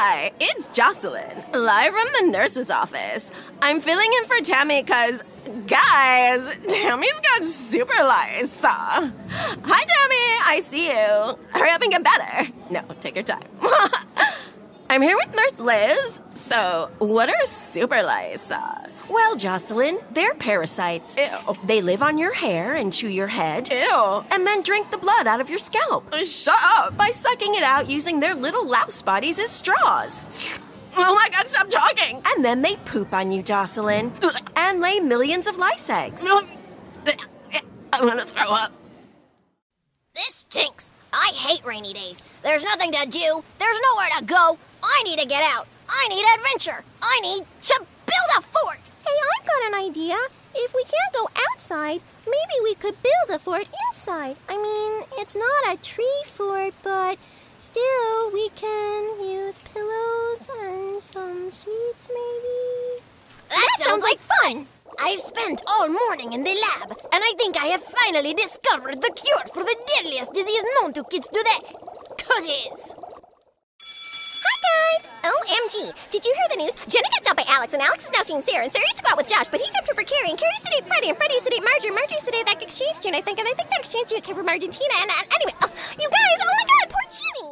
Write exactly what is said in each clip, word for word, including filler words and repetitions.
Hi, it's Jocelyn, live from the nurse's office. I'm filling in for Tammy because, guys, Tammy's got super lice. Hi, Tammy, I see you. Hurry up and get better. No, take your time. I'm here with Nurse Liz. So, what are super lice? Uh, Well, Jocelyn, they're parasites. Ew. They live on your hair and chew your head. Ew. And then drink the blood out of your scalp Shut up. by sucking it out using their little louse bodies as straws. Oh my God, stop talking. And then they poop on you, Jocelyn, and lay millions of lice eggs. I'm gonna throw up. This stinks. I hate rainy days. There's nothing to do. There's nowhere to go. I need to get out. I need adventure. I need to build a fort. Hey, I've got an idea. If we can't go outside, maybe we could build a fort inside. I mean, it's not a tree fort, but still, we can use pillows and some sheets, maybe. That, that sounds like fun. I've spent all morning in the lab, and I think I have finally discovered the cure for the deadliest disease known to kids today. Cooties. Hi, guys! O M G, did you hear the news? Jenna got dumped by Alex, and Alex is now seeing Sarah, and Sarah used to go out with Josh, but he dumped her for Carrie, and Carrie used to date Freddie, and Freddie used to date Marjorie, and Marjorie used to date that exchange student, I think, and I think that exchange student came from Argentina, and, and anyway, oh, you guys, oh my God, poor Jenny!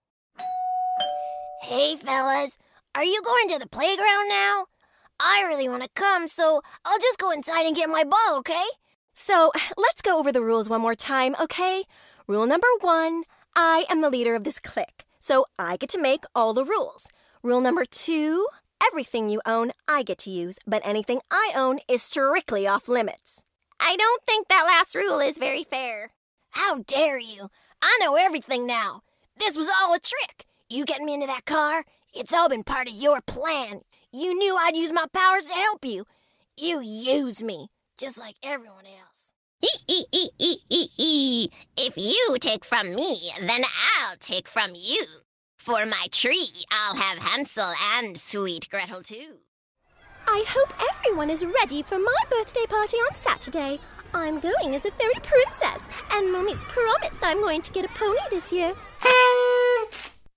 Hey, fellas. Are you going to the playground now? I really want to come, so I'll just go inside and get my ball, okay? So, let's go over the rules one more time, okay? Rule number one, I am the leader of this clique, so I get to make all the rules. Rule number two, everything you own, I get to use, but anything I own is strictly off limits. I don't think that last rule is very fair. How dare you? I know everything now. This was all a trick. You getting me into that car? It's all been part of your plan. You knew I'd use my powers to help you. You used me, just like everyone else. If you take from me, then I'll take from you. For my tree, I'll have Hansel and sweet Gretel too. I hope everyone is ready for my birthday party on Saturday. I'm going as a fairy princess, and Mummy's promised I'm going to get a pony this year.